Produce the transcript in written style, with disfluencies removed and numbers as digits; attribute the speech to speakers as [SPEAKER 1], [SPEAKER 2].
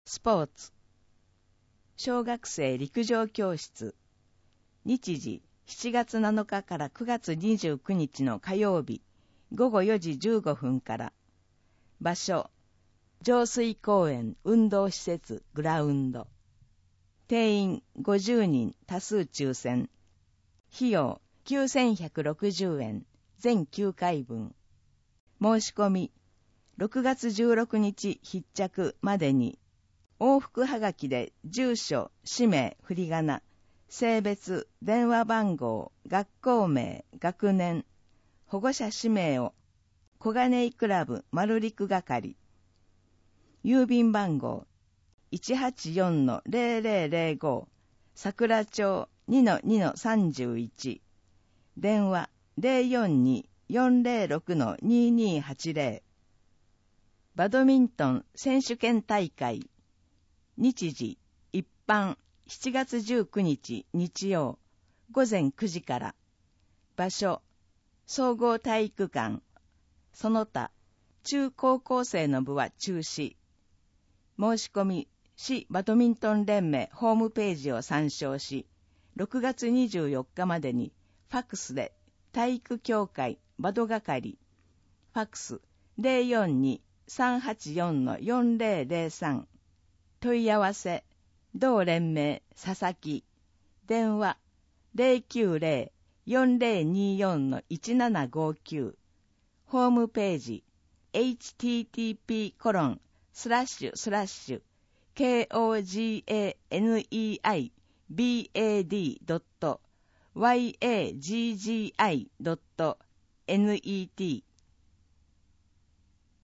[SPEAKER 1] スポーツ。小学生陸上教室。日時7月7日から9月29日の火曜日、午後4時15分から。場所、上水公園運動施設グラウンド。定員50人多数抽選。費用9160円、全9回分。申し込み、6月16日必着までに、往復はがきで住所、氏名、振り仮名、性別、電話番号、学校名、学年、保護者氏名を、小金井クラブ丸陸係。郵便番号、184-0005、桜町 2-2-31。電話、042-406-2280。バドミントン選手権大会。日時、一般、7月19日日曜、午前9時から。場所、総合体育館。その他、中高校生の部は中止。申し込み、市バドミントン連盟ホームページを参照し、6月24日までに、ファックスで、体育協会バド係。ファックス 042-384-4003。問い合わせ、同連盟佐々木。電話 090-4024-1759。ホームページ http://koganei.bad.yaggii.net